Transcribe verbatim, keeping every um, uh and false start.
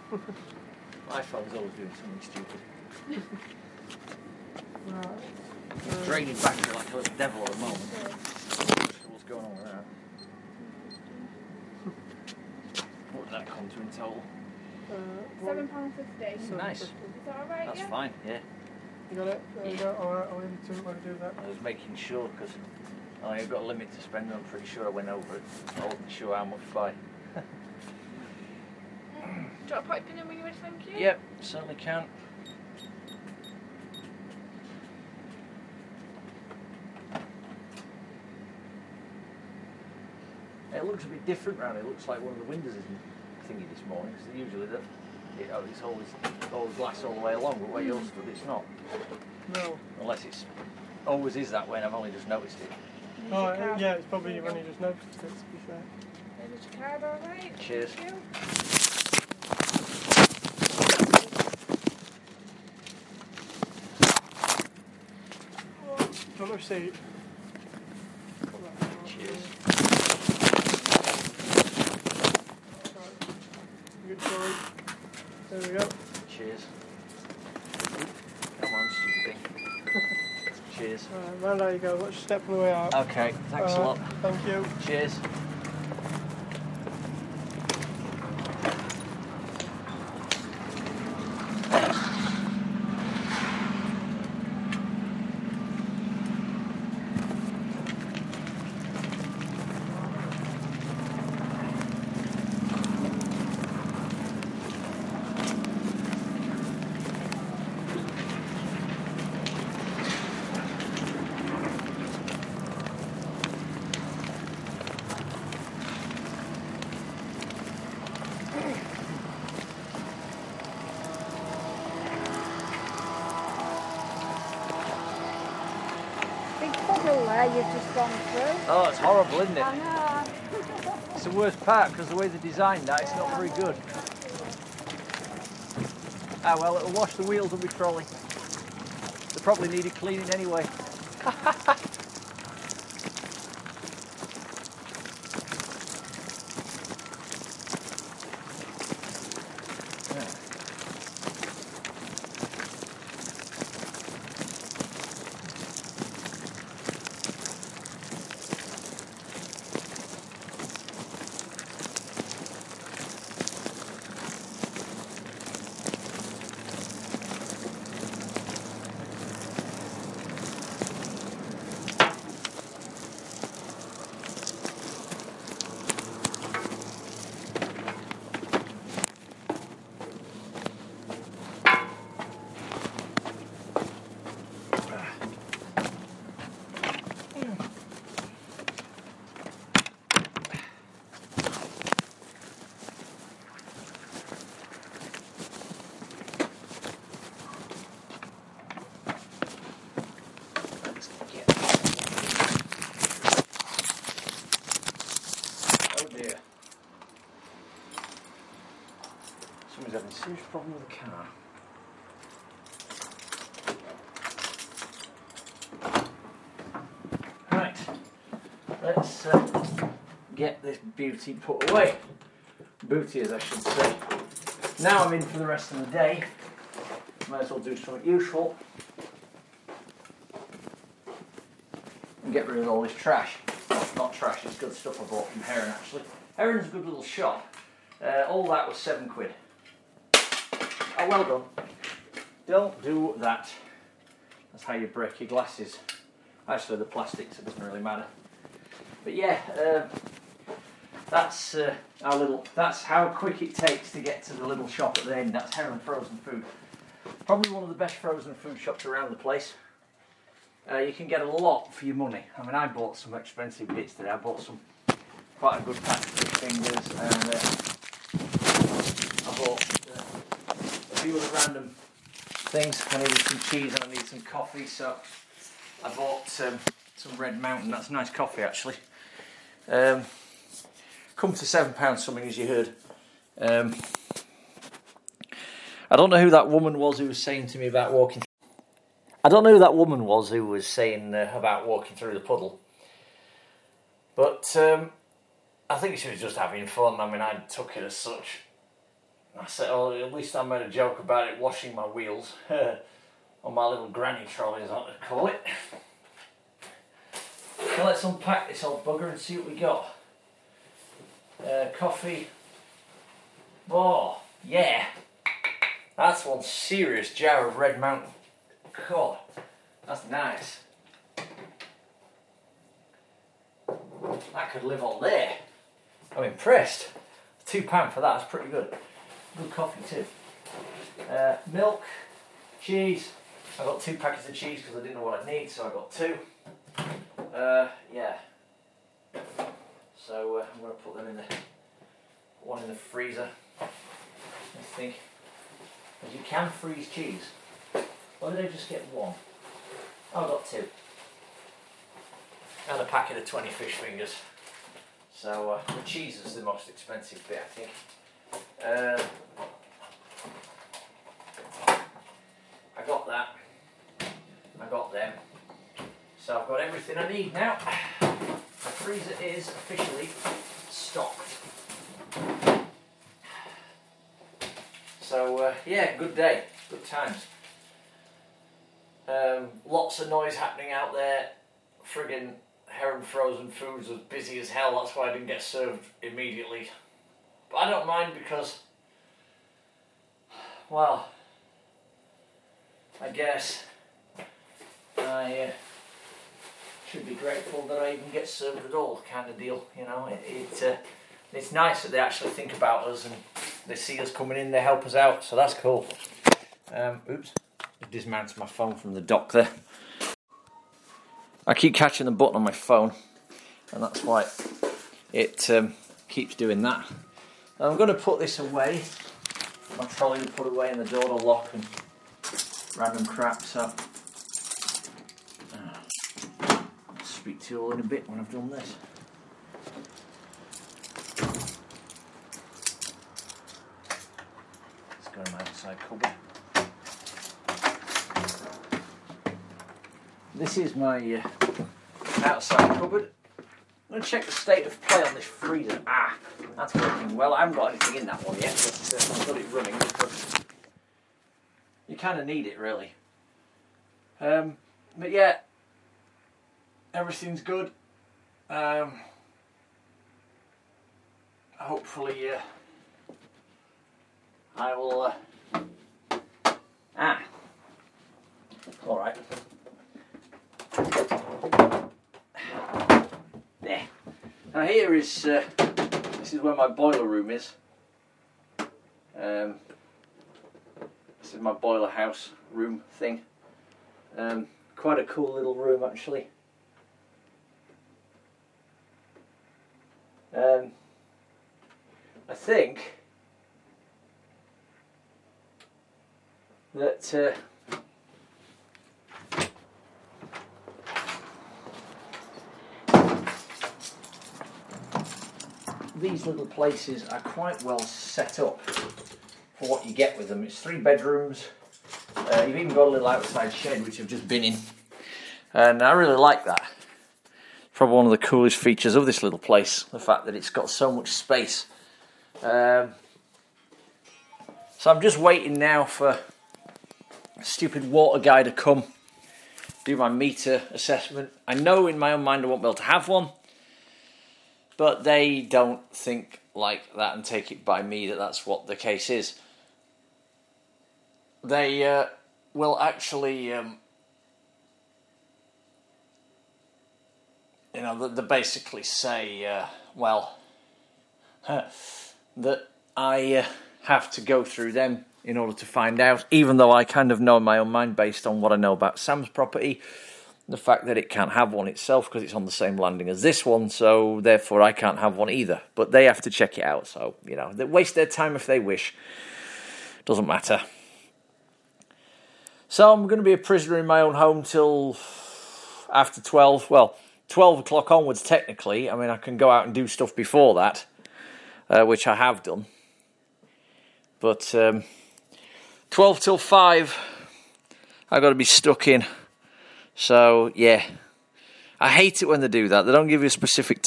My phone's always doing something stupid. Right. It's Um, draining battery like a little devil at the moment. What's going on with that? What did that come to in total? uh, Seven pound fifty. seven Nice. fifty. Is that alright? That's yeah? fine, yeah. You got it? There you Yeah. go. Alright, I'll leave you to it when I do that. I was making sure because I've got a limit to spend and I'm pretty sure I went over it. I wasn't sure how much by. Do you want to pipe in when you're ready, thank you? Yep, certainly can. It looks a bit different round. It looks like one of the windows isn't thingy this morning. Because usually that it, oh, it's always all glass all the way along, but where yours stood, it's not. No. Unless it's always is that way, and I've only just noticed it. Here's Oh, your uh, card. yeah, it's probably you've only just noticed it, to be fair. Here's your card, alright? Cheers. Thank you. Do you want a receipt? Cheers. Good story. There we go. Cheers. Come on, stupid thing. Cheers. Alright, well, there you go. Let's step on the way out. Okay, thanks a Alright, lot. Thank you. Cheers. Big puddle there you've just gone through. Oh, it's horrible, isn't it? I know. It's the worst part because the way they designed that, it's not very good. Ah well, it'll wash the wheels of my trolley. They probably needed cleaning anyway. Somebody's having a serious problem with the car. Right, let's uh, get this beauty put away. Booty, as I should say. Now I'm in for the rest of the day. Might as well do something useful and get rid of all this trash. Well, not trash, it's good stuff I bought from Heron actually. Heron's a good little shop. Uh, all that was seven quid. Oh, well done. Don't do that. That's how you break your glasses. Actually, the plastics, it doesn't really matter. But yeah, uh, that's uh, our little. That's how quick it takes to get to the little shop at the end. That's Heron Frozen Food. Probably one of the best frozen food shops around the place. Uh, you can get a lot for your money. I mean, I bought some expensive bits today. I bought some quite a good pack of fish fingers, and uh, I bought uh, a few other random things. I needed some cheese and I needed some coffee, so I bought um, some Red Mountain. That's nice coffee, actually. Um, come to seven pounds something, as you heard. Um, I don't know who that woman was who was saying to me about walking. I don't know who that woman was who was saying uh, about walking through the puddle. But um, I think she was just having fun. I mean, I took it as such. I said, oh, at least I made a joke about it washing my wheels on my little granny trolley, as I like to call it. So let's unpack this old bugger and see what we got. Uh, coffee. Oh, yeah. That's one serious jar of Red Mountain. God, that's nice. That could live on there. I'm impressed. Two pound for that, that's pretty good. Good coffee too. Uh, milk, cheese. I got two packets of cheese because I didn't know what I'd need, so I got two. Uh, yeah. So uh, I'm going to put them in the one in the freezer. I think, because you can freeze cheese. Why did I just get one? Oh, I got two. And a packet of twenty fish fingers. So uh, the cheese is the most expensive bit, I think. Uh, I got that. I got them. So I've got everything I need now. The freezer is officially stocked. So uh, yeah, good day, good times. Um, lots of noise happening out there. Friggin' Heron Frozen Foods was busy as hell, that's why I didn't get served immediately. But I don't mind because, well, I guess I uh, should be grateful that I even get served at all, kind of deal, you know. It, it uh, it's nice that they actually think about us and they see us coming in, they help us out, so that's cool. Um, oops, I dismounted my phone from the dock there. I keep catching the button on my phone, and that's why it um, keeps doing that. Now I'm going to put this away. My trolley will put away in the door to lock and random crap, so uh, I'll speak to you all in a bit when I've done this. Let's go to my outside cupboard. This is my uh, outside cupboard. I'm going to check the state of play on this freezer. Ah, that's working well. I haven't got anything in that one yet, but uh, I've got it running because you kind of need it, really. Um, but yeah, everything's good. Um, hopefully, uh, I will. Uh, ah, all right. There. Now here is uh, this is where my boiler room is. Um, this is my boiler house room thing. Um, quite a cool little room actually. Um, I think that. Uh, These little places are quite well set up for what you get with them. It's three bedrooms. Uh, you've even got a little outside shed which I've just been in, and I really like that. Probably one of the coolest features of this little place, the fact that it's got so much space. Um, so I'm just waiting now for a stupid water guy to come do my meter assessment. I know in my own mind I won't be able to have one, but they don't think like that and take it by me that that's what the case is. They uh, will actually, um, you know, they basically say, uh, well, that I uh, have to go through them in order to find out, even though I kind of know in my own mind based on what I know about Sam's property, the fact that it can't have one itself because it's on the same landing as this one, so therefore I can't have one either. But they have to check it out, so, you know, they waste their time if they wish. Doesn't matter. So I'm going to be a prisoner in my own home till after twelve. Well, twelve o'clock onwards, technically. I mean, I can go out and do stuff before that, uh, which I have done. But um, twelve till five, I've got to be stuck in. So, yeah, I hate it when they do that. They don't give you a specific